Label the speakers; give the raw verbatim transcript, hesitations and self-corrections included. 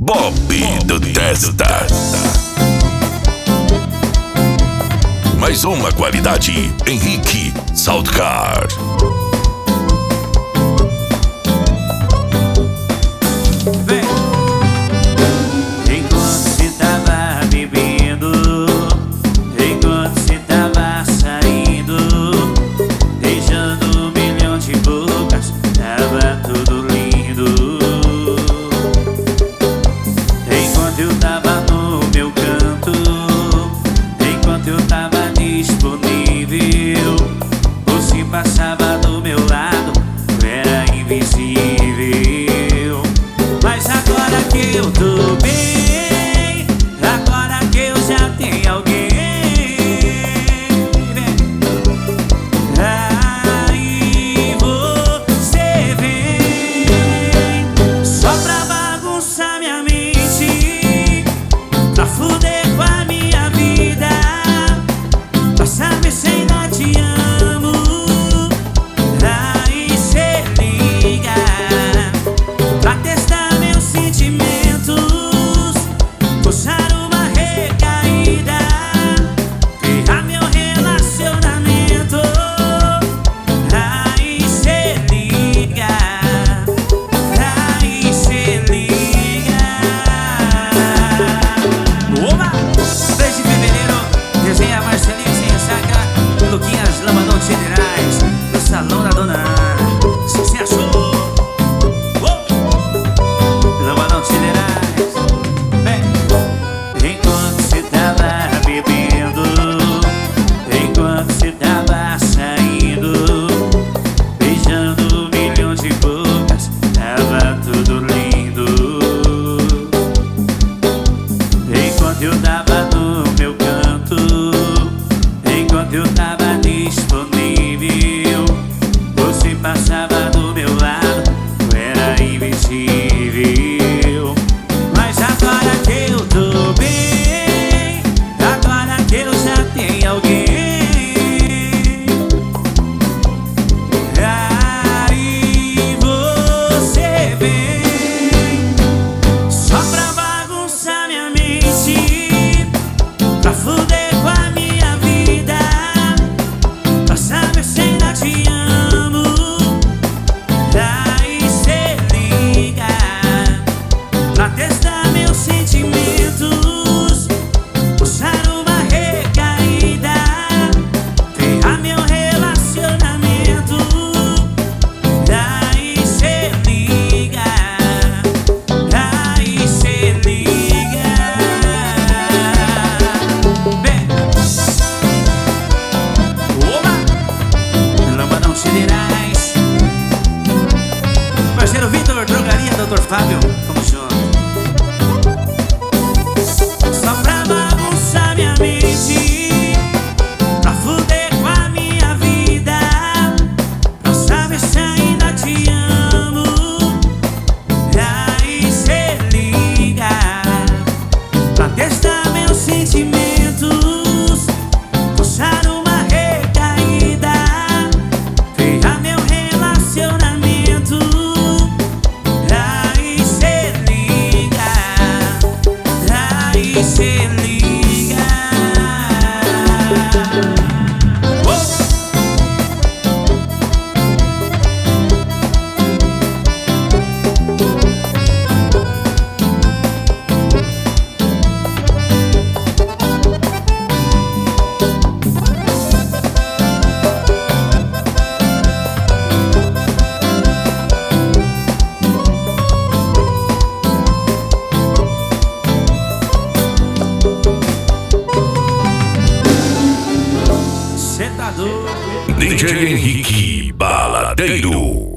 Speaker 1: Bob do Testa. Mais uma qualidade, Henrique Saltcar.
Speaker 2: Vem. Enquanto cê tava bebendo, enquanto cê tava saindo, beijando um milhão de bocas, tava tudo lindo. Enquanto eu tava no meu canto, enquanto eu tava disponível, você passava do meu lado, eu era invisível. Mas agora que eu tô bem, agora que eu já tenho alguém, aí você vem só pra bagunçar minha mente, pra fuder com a minha vida, pra saber se ainda te amo. Aí cê liga pra testar meus sentimentos, forçar uma recaída, ferrar meu relacionamento. Aí cê liga, aí cê liga. Oba! três de fevereiro, resenha Marcelinho sem ressaca, Luquinhas Lambadão de Generais, no Salão da Dona Ana. Sucesso! Lambadão de Generais. Vem. Enquanto cê tava bebendo, enquanto cê tava saindo, beijando um milhão de bocas, tava tudo lindo. Enquanto eu tava no meu canto, enquanto eu tava disponível, você passava do meu lado, eu era invisível. Mas agora que eu tô bem, agora que eu já tenho alguém, aí você vem só pra bagunçar minha mente, pra fuder com a minha vida, pra saber se ainda te amo. Aí cê liga pra testar meus sentimentos, forçar uma recaída, ferrar meu relacionamento. Aí cê liga, aí cê liga. Vem. Oba! Lambadão Generais. Parceiro Vitor, drogaria, doutor Fábio, tamo junto. Só pra bagunçar minha mente, pra fuder com a minha vida, pra saber se ainda te amo. Aí cê liga pra testar meus sentimentos, forçar uma recaída, ferrar meu relacionamento. Aí cê liga, aí cê liga. Oh! Cê tá doido?
Speaker 1: D J Henrique Baladeiro.